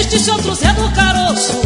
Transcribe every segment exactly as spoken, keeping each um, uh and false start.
existe outro Zé do Caroço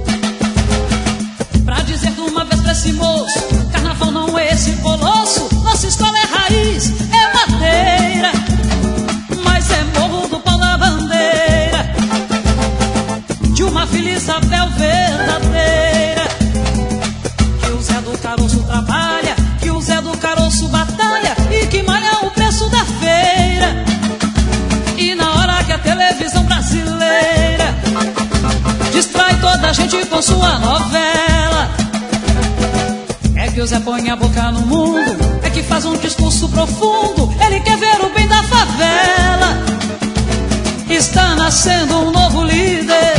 pra dizer de uma vez pra esse moço: carnaval não é esse colosso, nossa escola é raiz, é madeira, mas é morro do pau da bandeira de uma filha Isabel verdadeira. Que o Zé do Caroço trabalha, que o Zé do Caroço batalha e que malha o preço da feira. E na hora que a televisão brasileira distrai toda a gente com sua novela, é que o Zé põe a boca no mundo, é que faz um discurso profundo, ele quer ver o bem da favela. Está nascendo um novo líder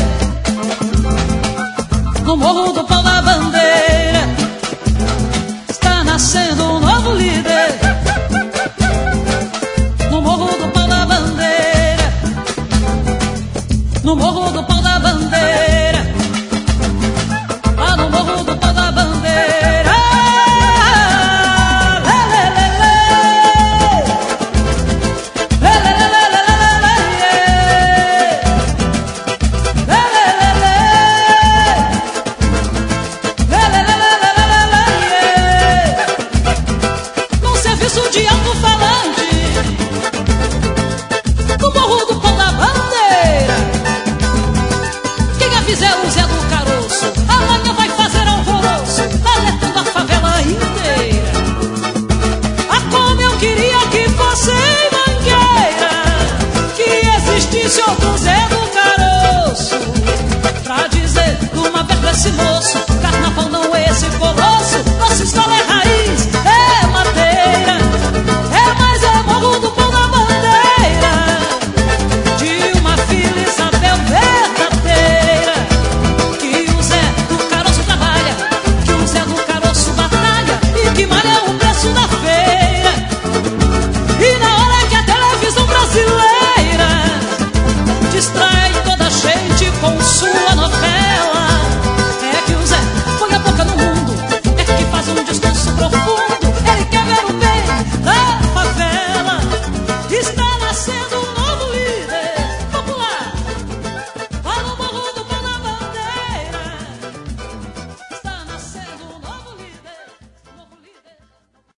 no morro do pau da bandeira. Está nascendo um novo líder no morro do pau da bandeira, no morro do pau da bandeira, lá no morro do pau da bandeira. Lê, lê, lê, lê. Lê, lê, lê, lê, lê, lê, lê. Lê, lê, lê, lê. Lê, lê, lê, lê, lê, lê, lê. Num serviço de alto-falante no morro do pau da bandeira, quem avisar o Zé do Caroço, a Laia vai fazer alvoroço, alertando a favela inteira. Ah, como eu queria que fosse Mangueira, que existisse outro Zé do Caroço pra dizer de uma vez pra esse moço: carnaval não é esse colosso, nossa escola é raiz, é madeira, é mais é morro do pau da bandeira de uma filha Isabel verdadeira. Que o Zé do Caroço trabalha, que o Zé do Caroço batalha e que malha o preço da feira. E na hora que a televisão brasileira distrai